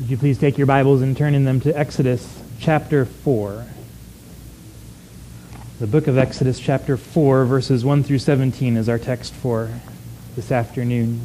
Would you please take your Bibles and turn in them to Exodus chapter 4. The book of Exodus chapter 4, verses 1 through 17 is our text for this afternoon.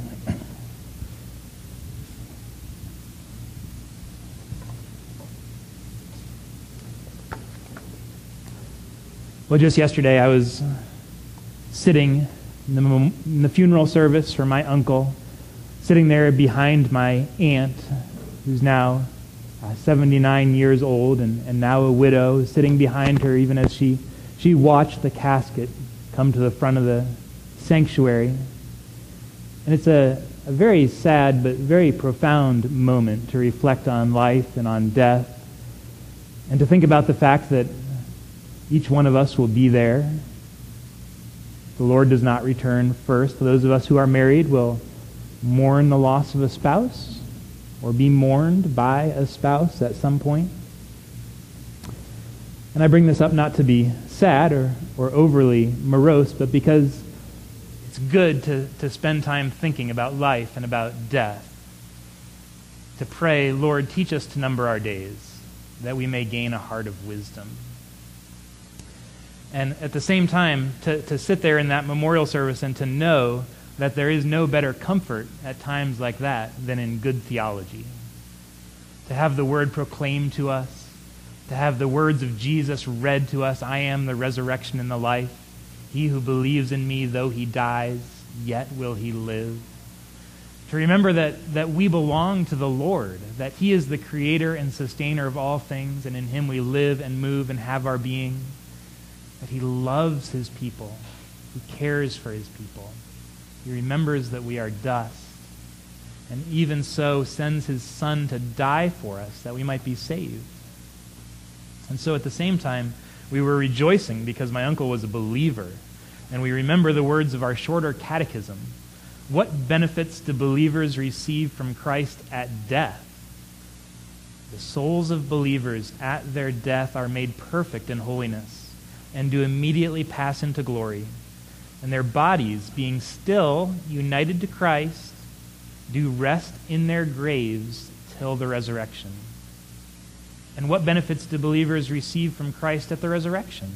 Well, just yesterday I was sitting in the funeral service for my uncle, sitting there behind my aunt, who's now 79 years old and now a widow, sitting behind her even as she watched the casket come to the front of the sanctuary. And it's a very sad but very profound moment to reflect on life and on death, and to think about the fact that each one of us will be there. The Lord does not return first. Those of us who are married will mourn the loss of a spouse or be mourned by a spouse at some point. And I bring this up not to be sad or overly morose, but because it's good to spend time thinking about life and about death. To pray, Lord, teach us to number our days, that we may gain a heart of wisdom. And at the same time, to sit there in that memorial service and to know that there is no better comfort at times like that than in good theology. To have the word proclaimed to us, to have the words of Jesus read to us, I am the resurrection and the life. He who believes in me, though he dies, yet will he live. To remember that we belong to the Lord, that he is the creator and sustainer of all things, and in him we live and move and have our being. That he loves his people, he cares for his people. He remembers that we are dust, and even so sends his Son to die for us that we might be saved. And so at the same time, we were rejoicing because my uncle was a believer, and we remember the words of our shorter catechism. What benefits do believers receive from Christ at death? The souls of believers at their death are made perfect in holiness and do immediately pass into glory. And their bodies, being still united to Christ, do rest in their graves till the resurrection. And what benefits do believers receive from Christ at the resurrection?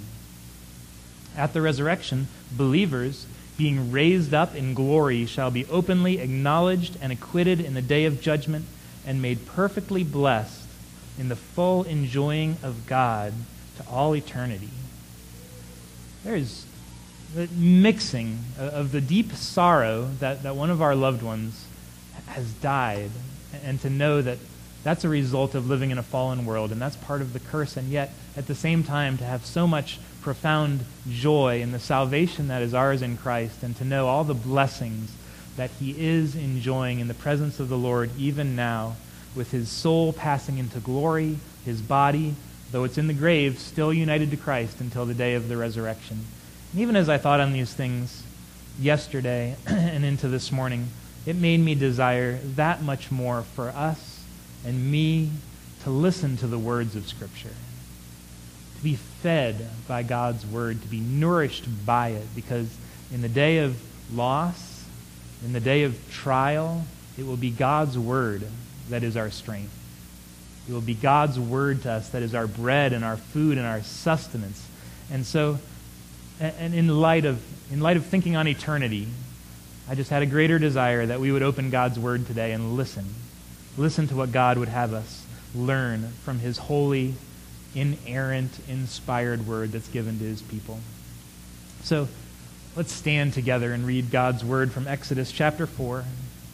At the resurrection, believers, being raised up in glory, shall be openly acknowledged and acquitted in the day of judgment, and made perfectly blessed in the full enjoying of God to all eternity. There is the mixing of the deep sorrow that one of our loved ones has died, and to know that that's a result of living in a fallen world, and that's part of the curse, and yet at the same time to have so much profound joy in the salvation that is ours in Christ, and to know all the blessings that he is enjoying in the presence of the Lord even now, with his soul passing into glory, his body, though it's in the grave, still united to Christ until the day of the resurrection. And even as I thought on these things yesterday and into this morning, it made me desire that much more for us and me to listen to the words of Scripture, to be fed by God's word, to be nourished by it, because in the day of loss, in the day of trial, it will be God's word that is our strength. It will be God's word to us that is our bread and our food and our sustenance. And so, and in light of thinking on eternity, I just had a greater desire that we would open God's word today and listen to what God would have us learn from his holy, inerrant, inspired word that's given to his people. So let's stand together and read God's word from Exodus chapter 4.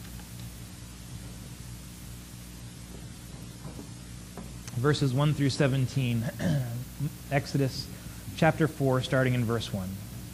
Verses 1 through 17. Exodus chapter 4, starting in verse 1.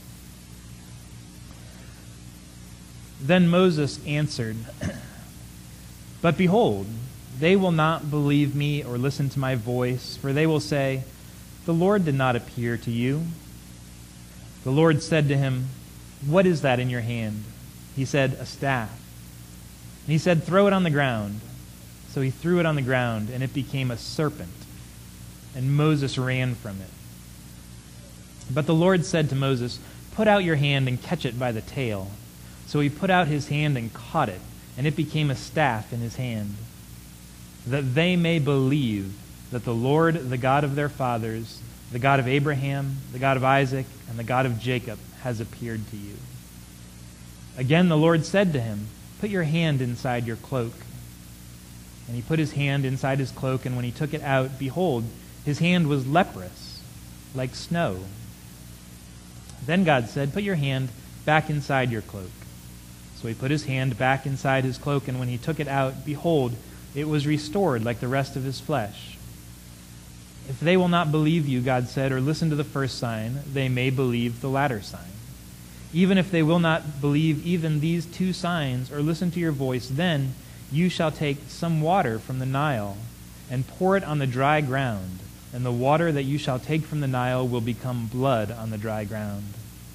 Then Moses answered, But behold, they will not believe me or listen to my voice, for they will say, The Lord did not appear to you. The Lord said to him, What is that in your hand? He said, A staff. And he said, Throw it on the ground. So he threw it on the ground, and it became a serpent. And Moses ran from it. But the Lord said to Moses, Put out your hand and catch it by the tail. So he put out his hand and caught it, and it became a staff in his hand. that they may believe that the Lord, the God of their fathers, the God of Abraham, the God of Isaac, and the God of Jacob, has appeared to you." Again the Lord said to him, "Put your hand inside your cloak." And he put his hand inside his cloak, and when he took it out, behold, his hand was leprous, like snow. Then God said, "Put your hand back inside your cloak." So he put his hand back inside his cloak, and when he took it out, behold, it was restored like the rest of his flesh. "If they will not believe you," God said, "or listen to the first sign, they may believe the latter sign. Even if they will not believe even these two signs, or listen to your voice, then you shall take some water from the Nile and pour it on the dry ground, and the water that you shall take from the Nile will become blood on the dry ground."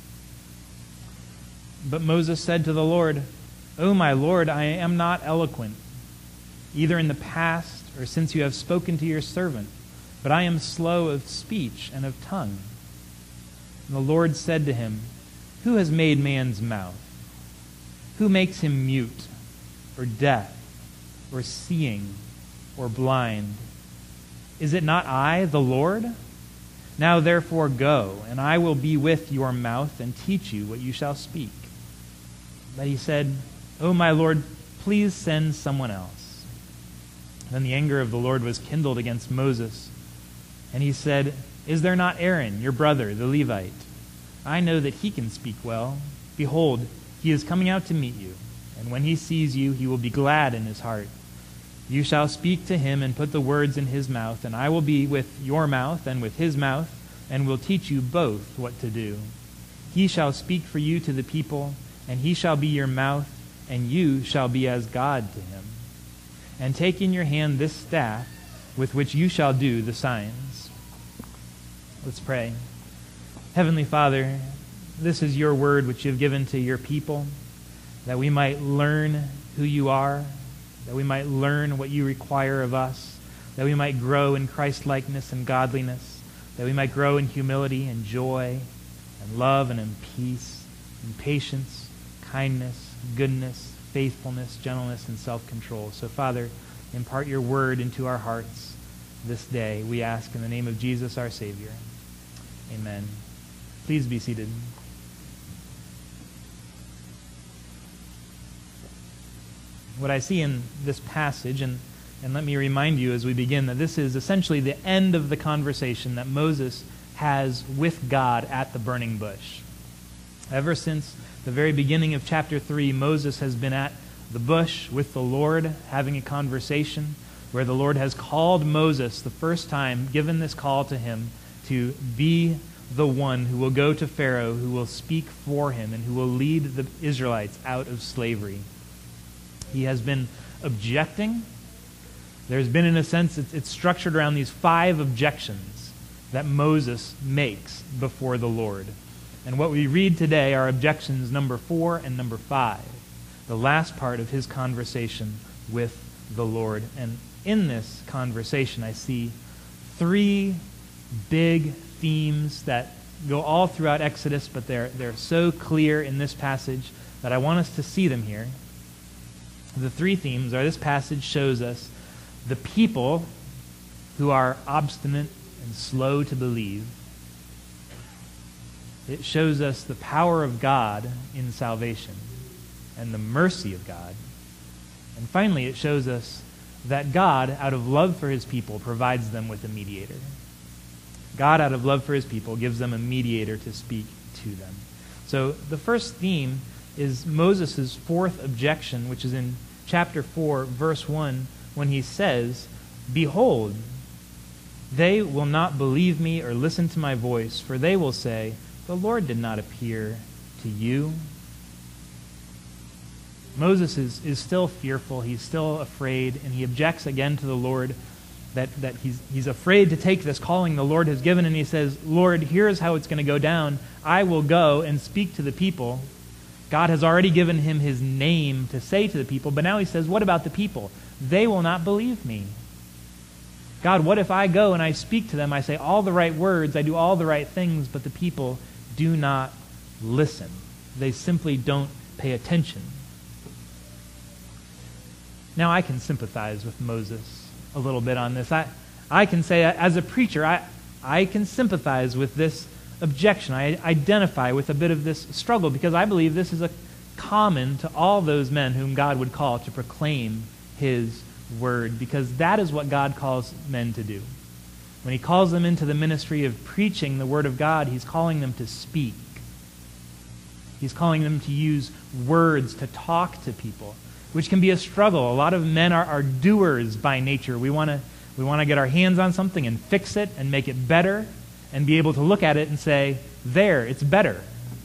But Moses said to the Lord, "O my Lord, I am not eloquent, either in the past or since you have spoken to your servant, but I am slow of speech and of tongue." And the Lord said to him, "Who has made man's mouth? Who makes him mute, or deaf, or seeing, or blind? Is it not I, the Lord? Now therefore go, and I will be with your mouth and teach you what you shall speak." But he said, "O my Lord, please send someone else." Then the anger of the Lord was kindled against Moses, and he said, "Is there not Aaron, your brother, the Levite? I know that he can speak well. Behold, he is coming out to meet you, and when he sees you, he will be glad in his heart. You shall speak to him and put the words in his mouth, and I will be with your mouth and with his mouth, and will teach you both what to do. He shall speak for you to the people, and he shall be your mouth, and you shall be as God to him. And take in your hand this staff with which you shall do the signs." Let's pray. Heavenly Father, this is your word which you have given to your people, that we might learn who you are, that we might learn what you require of us, that we might grow in Christ-likeness and godliness, that we might grow in humility and joy and love and in peace and patience, kindness, goodness, faithfulness, gentleness, and self-control. So, Father, impart your word into our hearts this day, we ask in the name of Jesus, our Savior. Amen. Please be seated. What I see in this passage, and let me remind you as we begin, that this is essentially the end of the conversation that Moses has with God at the burning bush. Ever since the very beginning of chapter 3, Moses has been at the bush with the Lord, having a conversation where the Lord has called Moses the first time, given this call to him to be the one who will go to Pharaoh, who will speak for him, and who will lead the Israelites out of slavery. He has been objecting. There's been, in a sense, it's structured around these 5 objections that Moses makes before the Lord. And what we read today are objections number 4 and number 5, the last part of his conversation with the Lord. And in this conversation, I see 3 big themes that go all throughout Exodus, but they're so clear in this passage that I want us to see them here. The 3 themes are: this passage shows us the people who are obstinate and slow to believe. It shows us the power of God in salvation and the mercy of God. And finally, it shows us that God, out of love for his people, provides them with a mediator. God, out of love for his people, gives them a mediator to speak to them. So the first theme is Moses' 4th objection, which is in chapter 4, verse 1, when he says, "Behold, they will not believe me or listen to my voice, for they will say, 'The Lord did not appear to you.'" Moses is still fearful, he's still afraid, and he objects again to the Lord that he's afraid to take this calling the Lord has given, and he says, "Lord, here's how it's going to go down. I will go and speak to the people." God has already given him his name to say to the people, but now he says, what about the people? They will not believe me. God, what if I go and I speak to them, I say all the right words, I do all the right things, but the people do not listen. They simply don't pay attention. Now I can sympathize with Moses. a little bit on this. I can say, as a preacher, I can sympathize with this objection. I identify with a bit of this struggle because I believe this is common to all those men whom God would call to proclaim His word, because that is what God calls men to do. When He calls them into the ministry of preaching the word of God, He's calling them to speak. He's calling them to use words to talk to people, which can be a struggle. A lot of men are doers by nature. We want to get our hands on something and fix it and make it better and be able to look at it and say, there, it's better.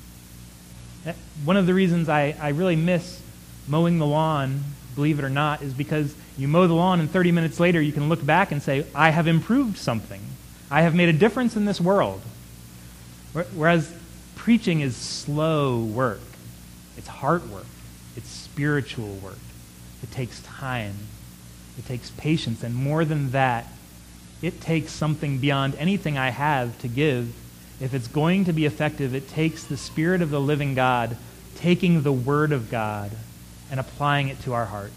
One of the reasons I really miss mowing the lawn, believe it or not, is because you mow the lawn and 30 minutes later you can look back and say, I have improved something. I have made a difference in this world. Whereas preaching is slow work. It's heart work. It's spiritual work. It takes time. It takes patience. And more than that, it takes something beyond anything I have to give. If it's going to be effective, it takes the Spirit of the living God taking the Word of God and applying it to our hearts.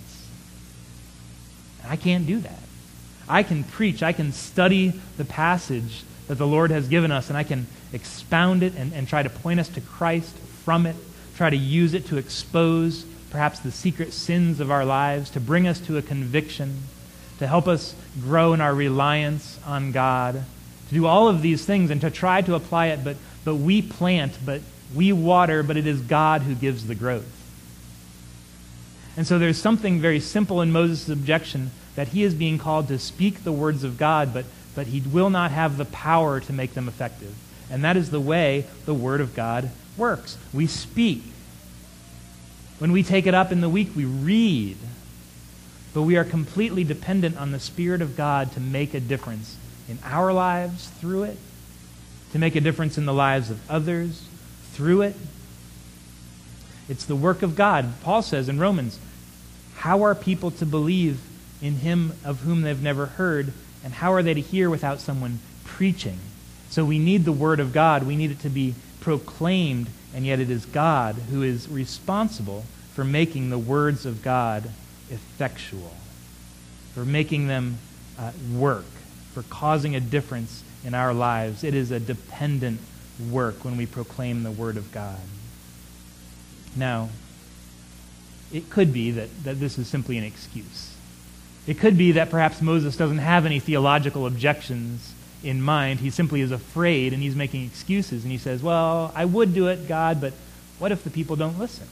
And I can't do that. I can preach. I can study the passage that the Lord has given us, and I can expound it and try to point us to Christ from it, try to use it to expose perhaps the secret sins of our lives, to bring us to a conviction, to help us grow in our reliance on God, to do all of these things and to try to apply it, but we plant, but we water, but it is God who gives the growth. And so there's something very simple in Moses' objection, that he is being called to speak the words of God, but he will not have the power to make them effective. And that is the way the Word of God works. We speak. When we take it up in the week, we read. But we are completely dependent on the Spirit of God to make a difference in our lives through it, to make a difference in the lives of others through it. It's the work of God. Paul says in Romans, how are people to believe in Him of whom they've never heard, and how are they to hear without someone preaching? So we need the Word of God. We need it to be proclaimed, and yet it is God who is responsible for making the words of God effectual, for making them work, for causing a difference in our lives. It is a dependent work when we proclaim the Word of God. Now, it could be that this is simply an excuse. It could be that perhaps Moses doesn't have any theological objections in mind. He simply is afraid and he's making excuses. And he says, well, I would do it, God, but what if the people don't listen?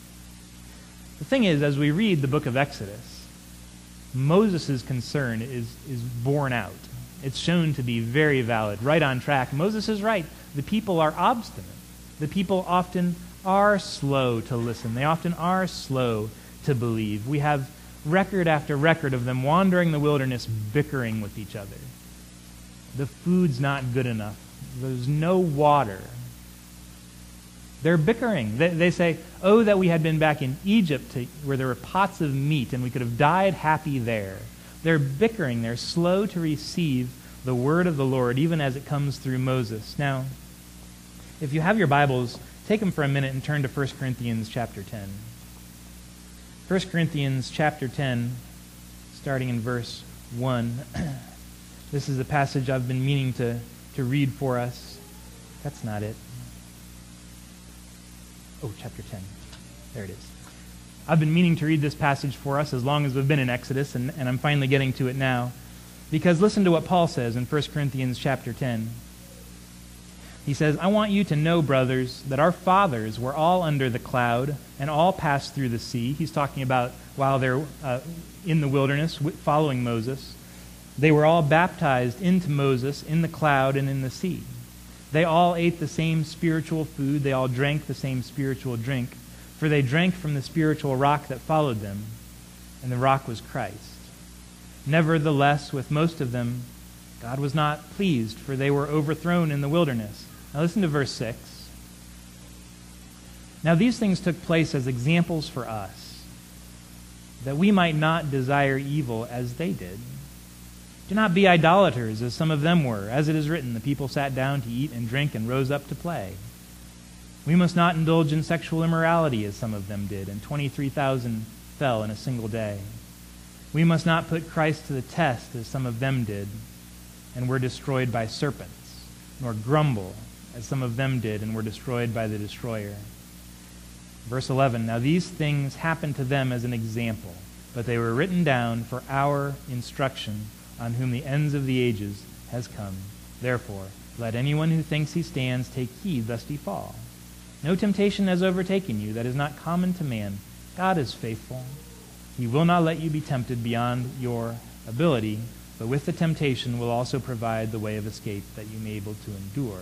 The thing is, as we read the book of Exodus, Moses' concern is borne out. It's shown to be very valid, right on track. Moses is right. The people are obstinate. The people often are slow to listen. They often are slow to believe. We have record after record of them wandering the wilderness, bickering with each other. The food's not good enough. There's no water. They're bickering. They say, oh, that we had been back in Egypt where there were pots of meat and we could have died happy there. They're bickering. They're slow to receive the word of the Lord, even as it comes through Moses. Now, if you have your Bibles, take them for a minute and turn to 1 Corinthians chapter 10. 1 Corinthians chapter 10, starting in verse 1. This is a passage I've been meaning to read for us. That's not it. Oh, chapter 10. There it is. I've been meaning to read this passage for us as long as we've been in Exodus, and I'm finally getting to it now. Because listen to what Paul says in 1 Corinthians chapter 10. He says, I want you to know, brothers, that our fathers were all under the cloud and all passed through the sea. He's talking about while they're in the wilderness following Moses. They were all baptized into Moses in the cloud and in the sea. They all ate the same spiritual food. They all drank the same spiritual drink. For they drank from the spiritual rock that followed them, and the rock was Christ. Nevertheless, with most of them, God was not pleased, for they were overthrown in the wilderness. Now listen to verse 6. Now these things took place as examples for us, that we might not desire evil as they did. Do not be idolaters, as some of them were. As it is written, the people sat down to eat and drink and rose up to play. We must not indulge in sexual immorality, as some of them did, and 23,000 fell in a single day. We must not put Christ to the test as some of them did, and were destroyed by serpents, nor grumble as some of them did, and were destroyed by the destroyer. Verse 11, now these things happened to them as an example, but they were written down for our instruction, on whom the ends of the ages has come. Therefore, let anyone who thinks he stands take heed lest he fall. No temptation has overtaken you that is not common to man. God is faithful. He will not let you be tempted beyond your ability, but with the temptation will also provide the way of escape that you may be able to endure.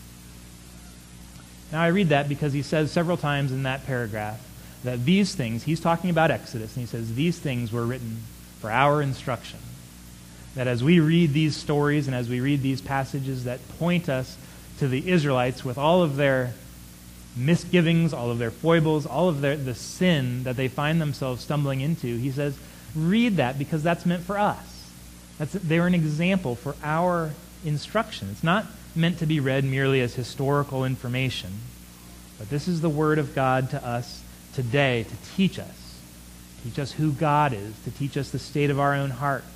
Now I read that because he says several times in that paragraph that these things, he's talking about Exodus, and he says these things were written for our instruction. That as we read these stories and as we read these passages that point us to the Israelites with all of their misgivings, all of their foibles, all of the sin that they find themselves stumbling into, he says, read that because that's meant for us. They're an example for our instruction. It's not meant to be read merely as historical information, but this is the Word of God to us today to teach us who God is, to teach us the state of our own hearts,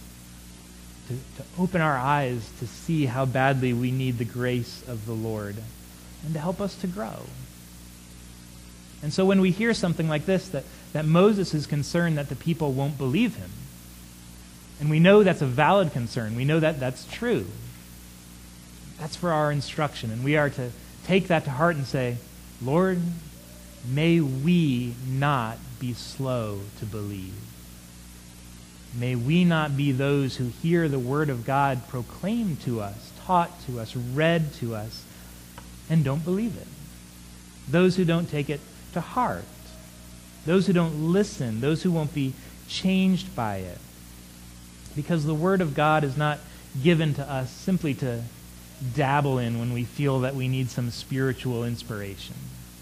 to open our eyes to see how badly we need the grace of the Lord, and to help us to grow. And so when we hear something like this, that Moses is concerned that the people won't believe him, and we know that's a valid concern, we know that that's true, that's for our instruction, and we are to take that to heart and say, Lord, may we not be slow to believe. May we not be those who hear the Word of God proclaimed to us, taught to us, read to us, and don't believe it. Those who don't take it to heart. Those who don't listen. Those who won't be changed by it. Because the Word of God is not given to us simply to dabble in when we feel that we need some spiritual inspiration.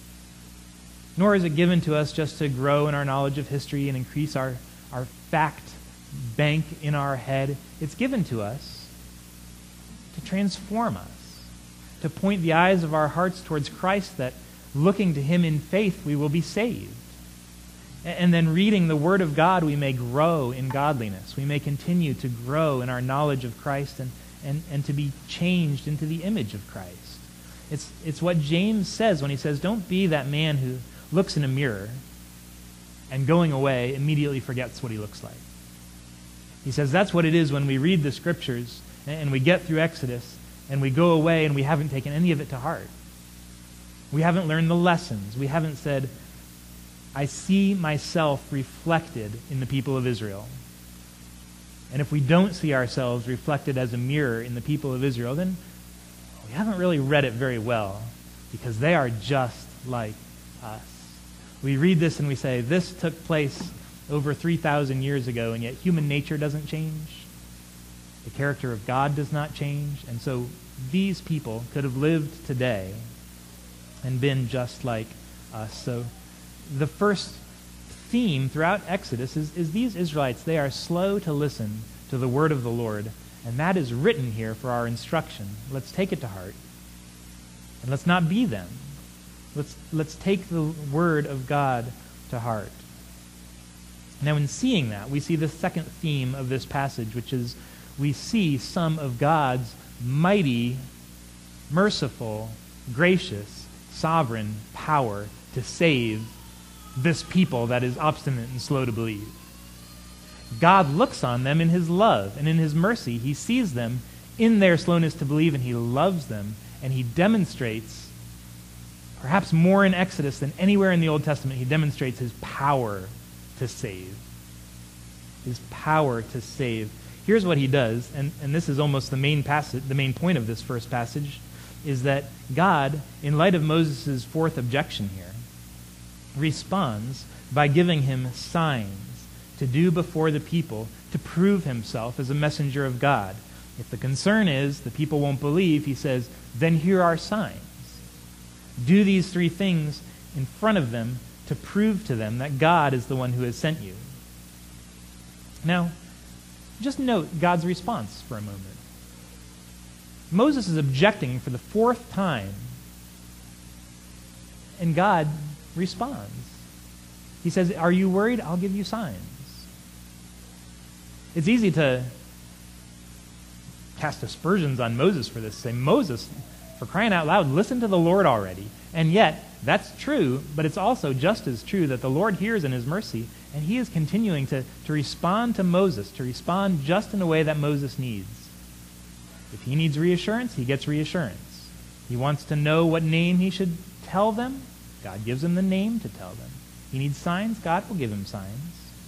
Nor is it given to us just to grow in our knowledge of history and increase our fact bank in our head. It's given to us to transform us, to point the eyes of our hearts towards Christ, that looking to him in faith we will be saved. And then reading the Word of God we may grow in godliness. We may continue to grow in our knowledge of Christ and to be changed into the image of Christ. It's what James says when he says, don't be that man who looks in a mirror and going away immediately forgets what he looks like. He says that's what it is when we read the Scriptures and we get through Exodus and we go away and we haven't taken any of it to heart. We haven't learned the lessons. We haven't said, I see myself reflected in the people of Israel. And if we don't see ourselves reflected as a mirror in the people of Israel, then we haven't really read it very well, because they are just like us. We read this and we say, this took place over 3,000 years ago, and yet human nature doesn't change. The character of God does not change. And so these people could have lived today and been just like us. So the first theme throughout Exodus is these Israelites, they are slow to listen to the word of the Lord, and that is written here for our instruction. Let's take it to heart, and let's not be them. Let's take the word of God to heart. Now, in seeing that, we see the second theme of this passage, which is we see some of God's mighty, merciful, gracious, sovereign power to save this people that is obstinate and slow to believe. God looks on them in his love and in his mercy. He sees them in their slowness to believe, and he loves them, and he demonstrates, perhaps more in Exodus than anywhere in the Old Testament, he demonstrates his power to save. His power to save. Here's what he does, and this is almost the main point of this first passage, is that God, in light of Moses' fourth objection here, responds by giving him signs to do before the people to prove himself as a messenger of God. If the concern is the people won't believe, he says, then here are signs. Do these three things in front of them to prove to them that God is the one who has sent you. Now, just note God's response for a moment. Moses is objecting for the fourth time, and God responds. He says, are you worried? I'll give you signs. It's easy to cast aspersions on Moses for this. Say, Moses, for crying out loud, listen to the Lord already. And yet, that's true, but it's also just as true that the Lord hears in his mercy, and he is continuing to respond to Moses, to respond just in a way that Moses needs. If he needs reassurance, he gets reassurance. He wants to know what name he should tell them. God gives him the name to tell them. He needs signs. God will give him signs.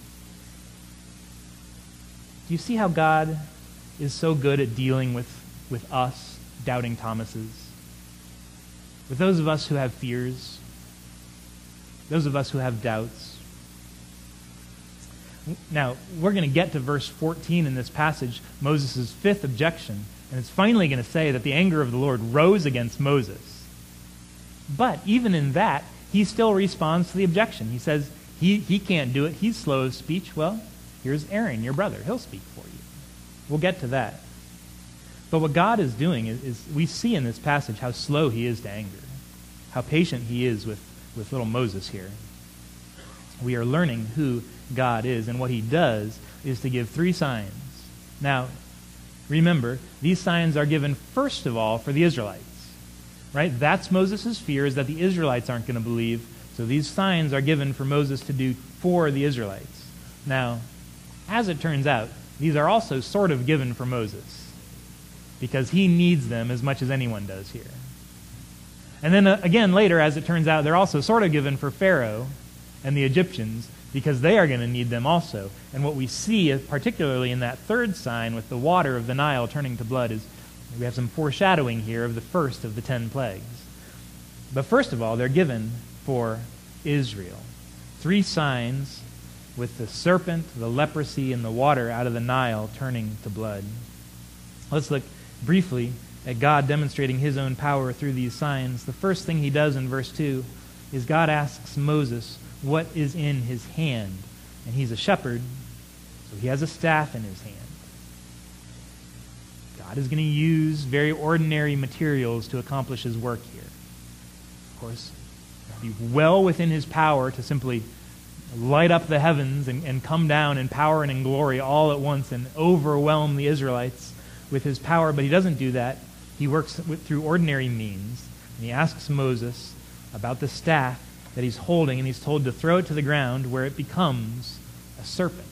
Do you see how God is so good at dealing with us, doubting Thomases? With those of us who have fears, those of us who have doubts. Now, we're going to get to verse 14 in this passage, Moses' fifth objection, and it's finally going to say that the anger of the Lord rose against Moses. But even in that, he still responds to the objection. He says, he can't do it. He's slow of speech. Well, here's Aaron, your brother. He'll speak for you. We'll get to that. But what God is doing is we see in this passage how slow he is to anger, how patient he is with little Moses here. We are learning who God is, and what he does is to give three signs. Now, remember, these signs are given first of all for the Israelites. Right? That's Moses' fear, is that the Israelites aren't going to believe. So these signs are given for Moses to do for the Israelites. Now, as it turns out, these are also sort of given for Moses, because he needs them as much as anyone does here. And then again later, as it turns out, they're also sort of given for Pharaoh and the Egyptians, because they are going to need them also. And what we see, particularly in that third sign with the water of the Nile turning to blood, is we have some foreshadowing here of the first of the 10 plagues. But first of all, they're given for Israel. 3 signs with the serpent, the leprosy, and the water out of the Nile turning to blood. Let's look briefly at God demonstrating his own power through these signs. The first thing he does in verse 2 is God asks Moses what is in his hand. And he's a shepherd, so he has a staff in his hand. God is going to use very ordinary materials to accomplish his work here. Of course, it would be well within his power to simply light up the heavens and come down in power and in glory all at once and overwhelm the Israelites with his power, but he doesn't do that. He works through ordinary means, and he asks Moses about the staff that he's holding, and he's told to throw it to the ground where it becomes a serpent.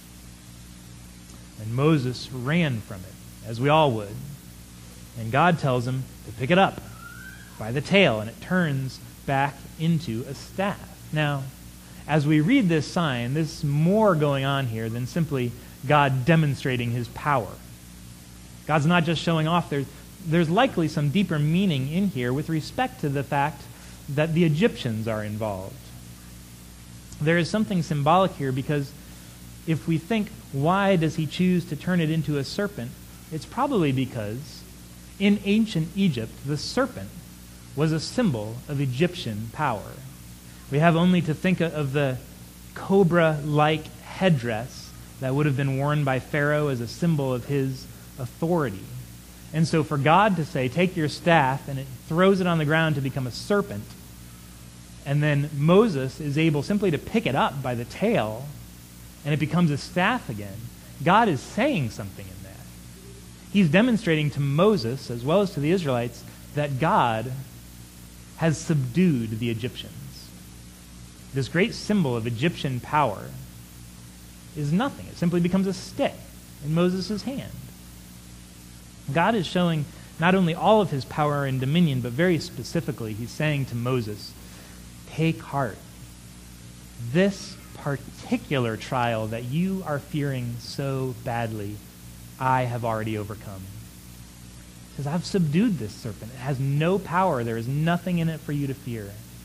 And Moses ran from it, as we all would. And God tells him to pick it up by the tail, and it turns back into a staff. Now, as we read this sign, there's more going on here than simply God demonstrating his power. God's not just showing off. There's likely some deeper meaning in here with respect to the fact that the Egyptians are involved. There is something symbolic here, because if we think, why does he choose to turn it into a serpent? It's probably because in ancient Egypt, the serpent was a symbol of Egyptian power. We have only to think of the cobra-like headdress that would have been worn by Pharaoh as a symbol of his authority. And so for God to say, take your staff, and it throws it on the ground to become a serpent, and then Moses is able simply to pick it up by the tail, and it becomes a staff again, God is saying something in that. He's demonstrating to Moses, as well as to the Israelites, that God has subdued the Egyptians. This great symbol of Egyptian power is nothing. It simply becomes a stick in Moses' hand. God is showing not only all of his power and dominion, but very specifically, he's saying to Moses, take heart. This particular trial that you are fearing so badly, I have already overcome. He says, I've subdued this serpent. It has no power. There is nothing in it for you to fear.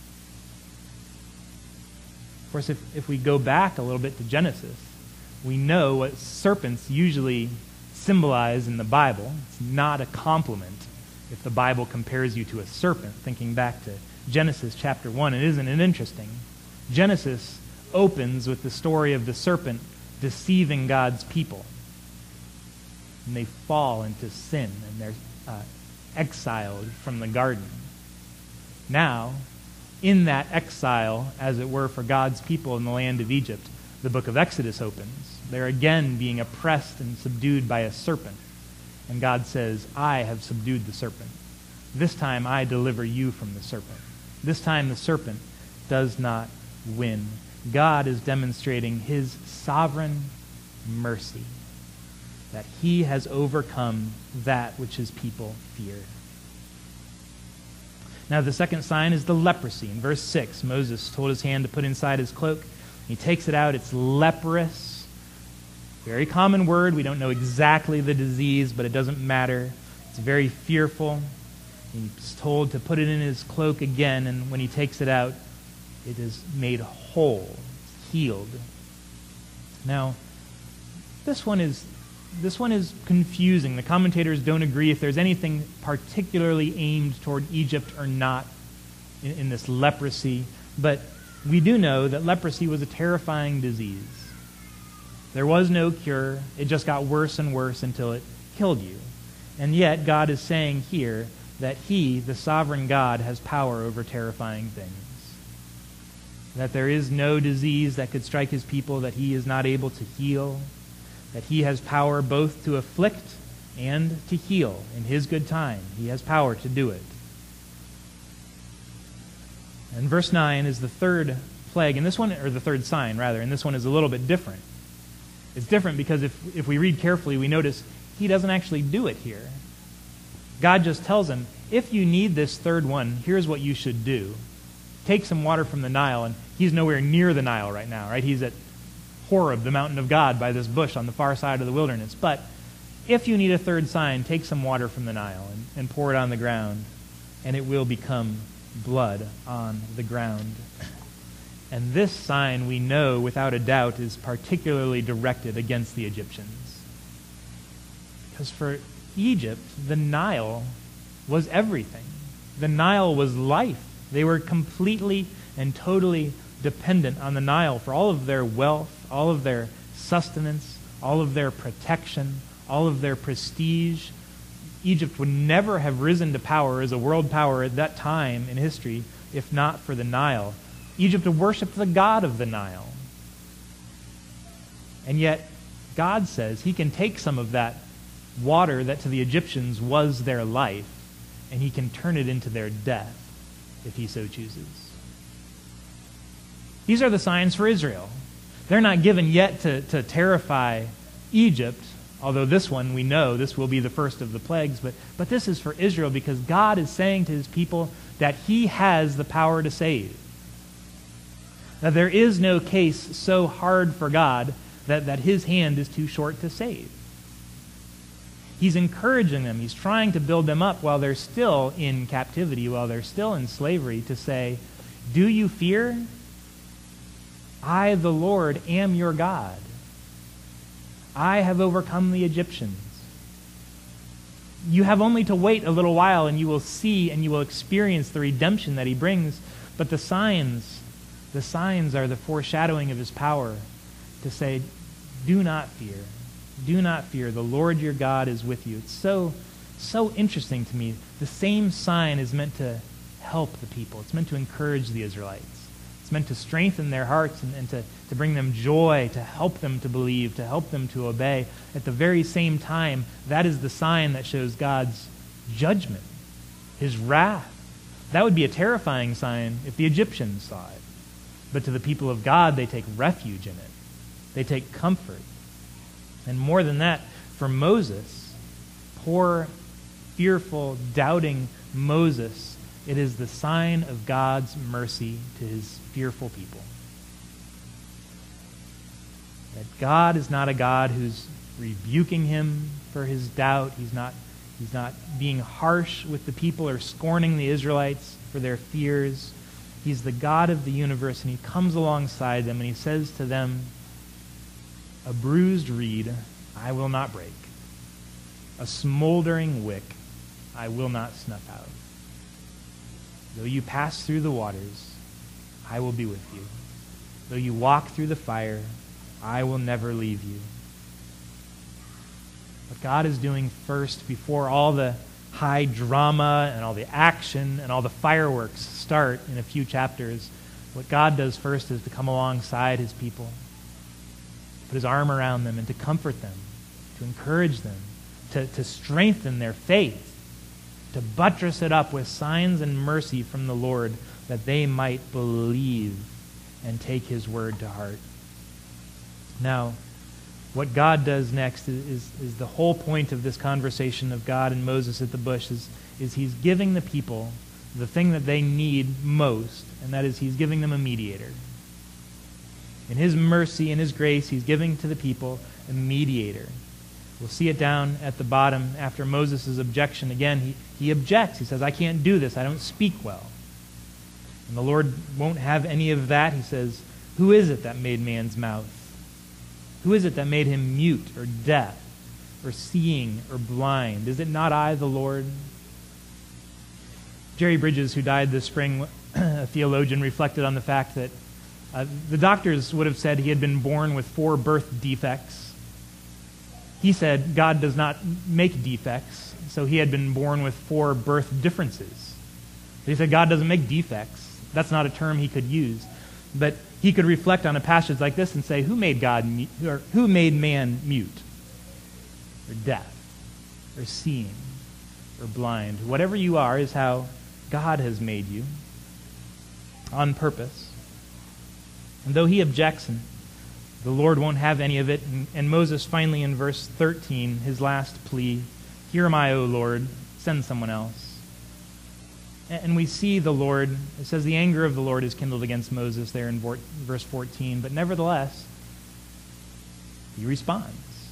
Of course, if we go back a little bit to Genesis, we know what serpents usually symbolize in the Bible. It's not a compliment if the Bible compares you to a serpent, thinking back to Genesis chapter 1. And isn't it interesting? Genesis opens with the story of the serpent deceiving God's people. And they fall into sin, and they're exiled from the garden. Now, in that exile, as it were, for God's people in the land of Egypt, the book of Exodus opens. They're again being oppressed and subdued by a serpent. And God says, I have subdued the serpent. This time I deliver you from the serpent. This time the serpent does not win. God is demonstrating his sovereign mercy, that he has overcome that which his people fear. Now the second sign is the leprosy. In verse 6, Moses told his hand to put inside his cloak. He takes it out. It's leprous. Very common word. We don't know exactly the disease, but it doesn't matter. It's very fearful. He's told to put it in his cloak again, and when he takes it out, it is made whole, healed. Now, this one is confusing. The commentators don't agree if there's anything particularly aimed toward Egypt or not in this leprosy, but we do know that leprosy was a terrifying disease. There was no cure. It just got worse and worse until it killed you. And yet, God is saying here that he, the sovereign God, has power over terrifying things. That there is no disease that could strike his people that he is not able to heal. That he has power both to afflict and to heal in his good time. He has power to do it. And verse 9 is the third plague, and this one, or the third sign, rather, and this one is a little bit different. It's different because if we read carefully, we notice he doesn't actually do it here. God just tells him, if you need this third one, here's what you should do. Take some water from the Nile, and he's nowhere near the Nile right now, right? He's at Horeb, the mountain of God, by this bush on the far side of the wilderness. But if you need a third sign, take some water from the Nile and pour it on the ground, and it will become blood on the ground. And this sign, we know without a doubt, is particularly directed against the Egyptians. Because for Egypt, the Nile was everything. The Nile was life. They were completely and totally dependent on the Nile for all of their wealth, all of their sustenance, all of their protection, all of their prestige. Egypt would never have risen to power as a world power at that time in history if not for the Nile. Egypt worshipped the god of the Nile. And yet, God says he can take some of that water that to the Egyptians was their life, and he can turn it into their death if he so chooses. These are the signs for Israel. They're not given yet to terrify Egypt, although this one, we know, this will be the first of the plagues, but this is for Israel because God is saying to his people that he has the power to save. That there is no case so hard for God that his hand is too short to save. He's encouraging them. He's trying to build them up while they're still in captivity, while they're still in slavery, to say, do you fear? I, the Lord, am your God. I have overcome the Egyptians. You have only to wait a little while and you will see and you will experience the redemption that he brings. But the signs are the foreshadowing of his power to say, do not fear. Do not fear. The Lord your God is with you. It's so interesting to me. The same sign is meant to help the people. It's meant to encourage the Israelites. It's meant to strengthen their hearts and to bring them joy, to help them to believe, to help them to obey. At the very same time, that is the sign that shows God's judgment, his wrath. That would be a terrifying sign if the Egyptians saw it. But to the people of God, they take refuge in it. They take comfort. And more than that, for Moses, poor, fearful, doubting Moses, it is the sign of God's mercy to his fearful people. That God is not a God who's rebuking him for his doubt. He's not being harsh with the people or scorning the Israelites for their fears. He's the God of the universe, and he comes alongside them and he says to them, a bruised reed I will not break. A smoldering wick I will not snuff out. Though you pass through the waters, I will be with you. Though you walk through the fire, I will never leave you. What God is doing first, before all the high drama and all the action and all the fireworks start in a few chapters, what God does first is to come alongside his people, put his arm around them and to comfort them, to encourage them, to strengthen their faith, to buttress it up with signs and mercy from the Lord, that they might believe and take his word to heart. Now, what God does next is the whole point of this conversation of God and Moses at the bush is he's giving the people the thing that they need most, and that is he's giving them a mediator. In his mercy and his grace, he's giving to the people a mediator. We'll see it down at the bottom after Moses' objection. Again, he objects. He says, I can't do this. I don't speak well. And the Lord won't have any of that. He says, who is it that made man's mouth? Who is it that made him mute or deaf or seeing or blind? Is it not I, the Lord? Jerry Bridges, who died this spring, a theologian, reflected on the fact that the doctors would have said he had been born with 4 birth defects. He said God does not make defects, so he had been born with 4 birth differences. He said God doesn't make defects. That's not a term he could use. But he could reflect on a passage like this and say, who made man mute or deaf or seeing or blind? Whatever you are is how God has made you on purpose. And though he objects, and the Lord won't have any of it, and Moses finally in verse 13, his last plea, here am I, O Lord, send someone else. And we see the Lord, it says the anger of the Lord is kindled against Moses there in verse 14, but nevertheless, he responds.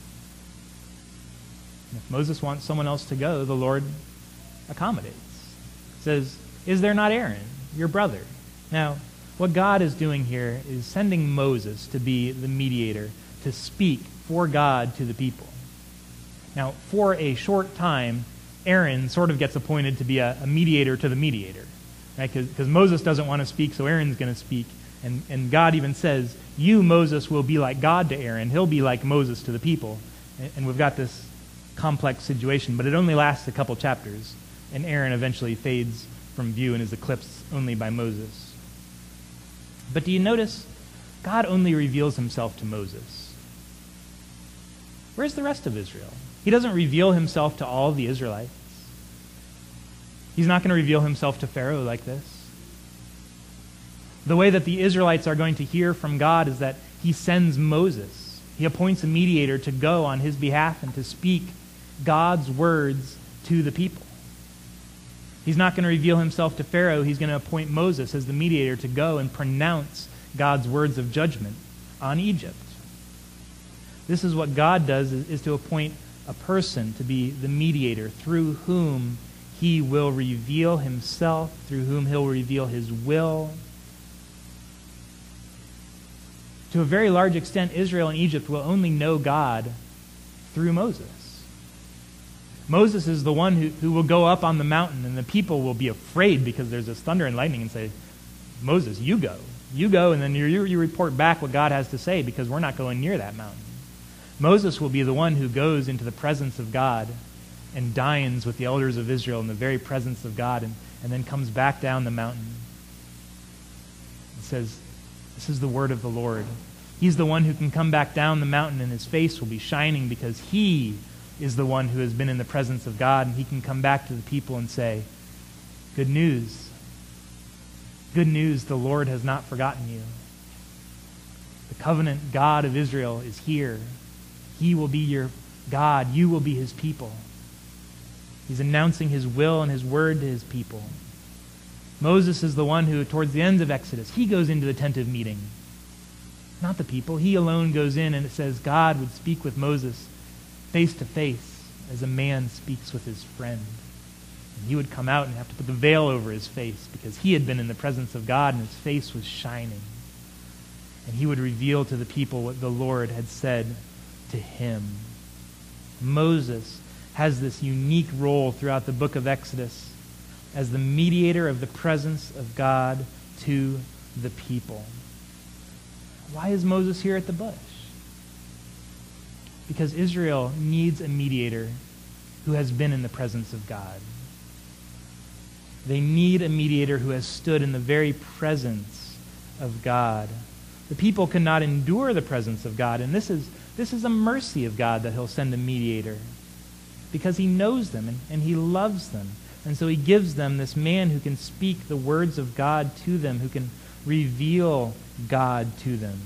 And if Moses wants someone else to go, the Lord accommodates. He says, is there not Aaron, your brother? Now, what God is doing here is sending Moses to be the mediator, to speak for God to the people. Now, for a short time, Aaron sort of gets appointed to be a mediator to the mediator, right? Because Moses doesn't want to speak, so Aaron's going to speak. And God even says, you, Moses, will be like God to Aaron. He'll be like Moses to the people. And we've got this complex situation, but it only lasts a couple chapters, and Aaron eventually fades from view and is eclipsed only by Moses. But do you notice, God only reveals himself to Moses. Where's the rest of Israel? He doesn't reveal himself to all the Israelites. He's not going to reveal himself to Pharaoh like this. The way that the Israelites are going to hear from God is that he sends Moses. He appoints a mediator to go on his behalf and to speak God's words to the people. He's not going to reveal himself to Pharaoh. He's going to appoint Moses as the mediator to go and pronounce God's words of judgment on Egypt. This is what God does, is to appoint a person to be the mediator through whom he will reveal himself, through whom he'll reveal his will. To a very large extent, Israel and Egypt will only know God through Moses. Moses is the one who will go up on the mountain, and the people will be afraid because there's this thunder and lightning and say, Moses, you go. You go, and then you report back what God has to say, because we're not going near that mountain. Moses will be the one who goes into the presence of God and dines with the elders of Israel in the very presence of God, and then comes back down the mountain. It says, this is the word of the Lord. He's the one who can come back down the mountain, and his face will be shining because he is the one who has been in the presence of God, and he can come back to the people and say, good news. Good news, the Lord has not forgotten you. The covenant God of Israel is here. He will be your God. You will be his people. He's announcing his will and his word to his people. Moses is the one who, towards the end of Exodus, he goes into the tent of meeting. Not the people. He alone goes in, and it says God would speak with Moses face to face as a man speaks with his friend. And he would come out and have to put the veil over his face because he had been in the presence of God and his face was shining. And he would reveal to the people what the Lord had said to him. Moses has this unique role throughout the book of Exodus as the mediator of the presence of God to the people. Why is Moses here at the bush? Because Israel needs a mediator who has been in the presence of God. They need a mediator who has stood in the very presence of God. The people could not endure the presence of God, and this is a mercy of God that he'll send a mediator, because he knows them and he loves them. And so he gives them this man who can speak the words of God to them, who can reveal God to them.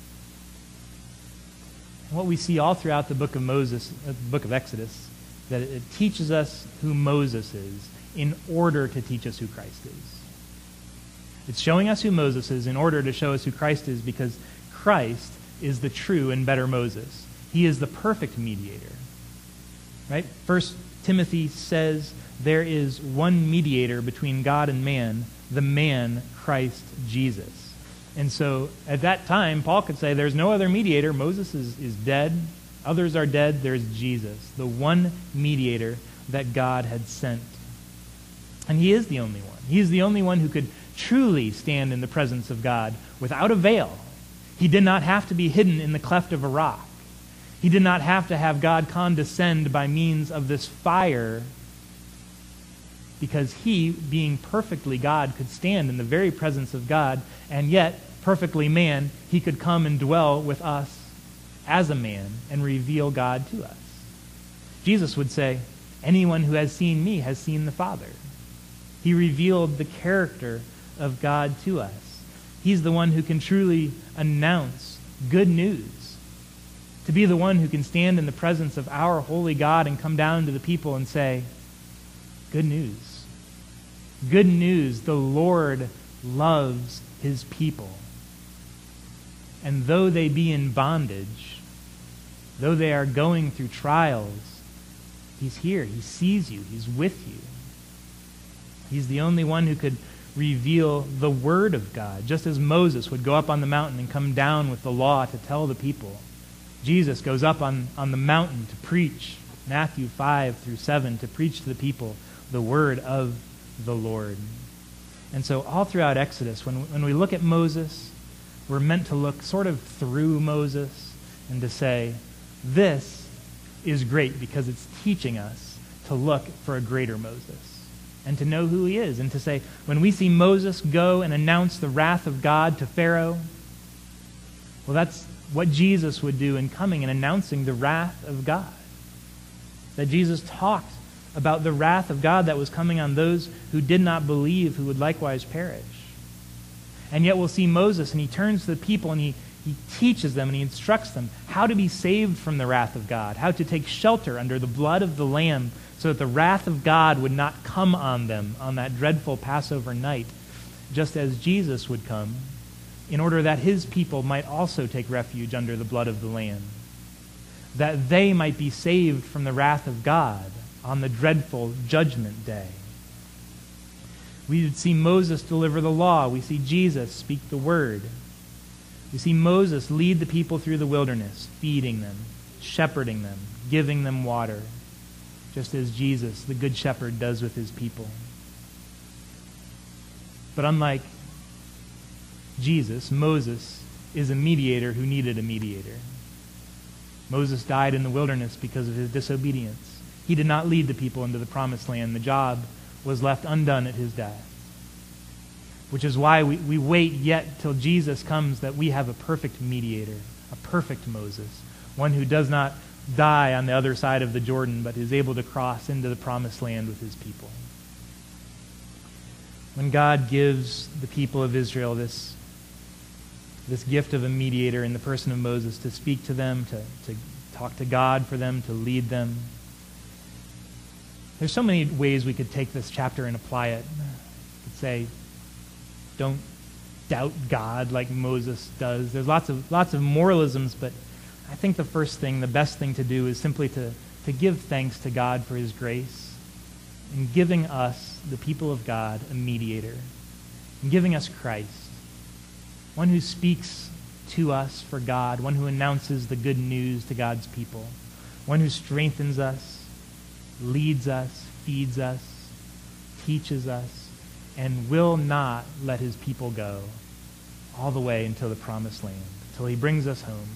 And what we see all throughout the book of Moses, the book of Exodus, that it teaches us who Moses is in order to teach us who Christ is. It's showing us who Moses is in order to show us who Christ is, because Christ is the true and better Moses. He is the perfect mediator. Right? 1 Timothy says there is one mediator between God and man, the man Christ Jesus. And so at that time, Paul could say there's no other mediator. Moses is dead. Others are dead. There's Jesus, the one mediator that God had sent. And he is the only one. He is the only one who could truly stand in the presence of God without a veil. He did not have to be hidden in the cleft of a rock. He did not have to have God condescend by means of this fire, because he, being perfectly God, could stand in the very presence of God, and yet, perfectly man, he could come and dwell with us as a man and reveal God to us. Jesus would say, anyone who has seen me has seen the Father. He revealed the character of God to us. He's the one who can truly announce good news. To be the one who can stand in the presence of our holy God and come down to the people and say, good news. Good news, the Lord loves his people. And though they be in bondage, though they are going through trials, he's here. He sees you. He's with you. He's the only one who could reveal the Word of God, just as Moses would go up on the mountain and come down with the law to tell the people. Jesus goes up on the mountain to preach, Matthew 5-7, to preach to the people the word of the Lord. And so all throughout Exodus, when we look at Moses, we're meant to look sort of through Moses and to say, this is great because it's teaching us to look for a greater Moses and to know who he is, and to say, when we see Moses go and announce the wrath of God to Pharaoh, well, that's what Jesus would do in coming and announcing the wrath of God. That Jesus talked about the wrath of God that was coming on those who did not believe, who would likewise perish. And yet we'll see Moses, and he turns to the people and he teaches them and he instructs them how to be saved from the wrath of God, how to take shelter under the blood of the Lamb so that the wrath of God would not come on them on that dreadful Passover night, just as Jesus would come, in order that his people might also take refuge under the blood of the Lamb, that they might be saved from the wrath of God on the dreadful judgment day. We would see Moses deliver the law. We see Jesus speak the word. We see Moses lead the people through the wilderness, feeding them, shepherding them, giving them water, just as Jesus, the Good Shepherd, does with his people. But unlike Jesus, Moses is a mediator who needed a mediator. Moses died in the wilderness because of his disobedience. He did not lead the people into the promised land. The job was left undone at his death. Which is why we wait yet till Jesus comes, that we have a perfect mediator, a perfect Moses, one who does not die on the other side of the Jordan, but is able to cross into the promised land with his people. When God gives the people of Israel this gift of a mediator in the person of Moses to speak to them, to talk to God for them, to lead them, there's so many ways we could take this chapter and apply it. We could say, don't doubt God like Moses does. There's lots of moralisms, but I think the best thing to do is simply to give thanks to God for his grace in giving us, the people of God, a mediator, and giving us Christ, one who speaks to us for God, one who announces the good news to God's people, one who strengthens us, leads us, feeds us, teaches us, and will not let his people go all the way until the promised land, until he brings us home.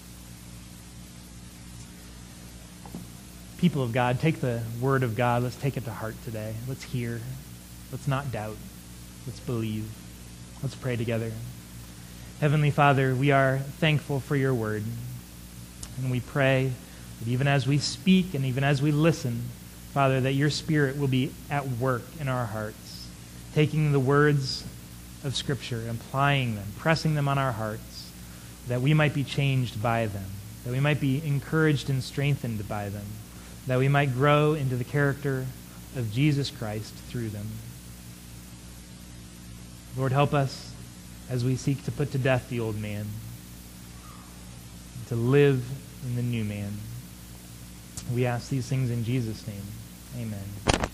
People of God, take the word of God. Let's take it to heart today. Let's hear. Let's not doubt. Let's believe. Let's pray together. Heavenly Father, we are thankful for your word, and we pray that even as we speak and even as we listen, Father, that your Spirit will be at work in our hearts, taking the words of Scripture, applying them, pressing them on our hearts, that we might be changed by them, that we might be encouraged and strengthened by them, that we might grow into the character of Jesus Christ through them. Lord, help us as we seek to put to death the old man, to live in the new man. We ask these things in Jesus' name. Amen.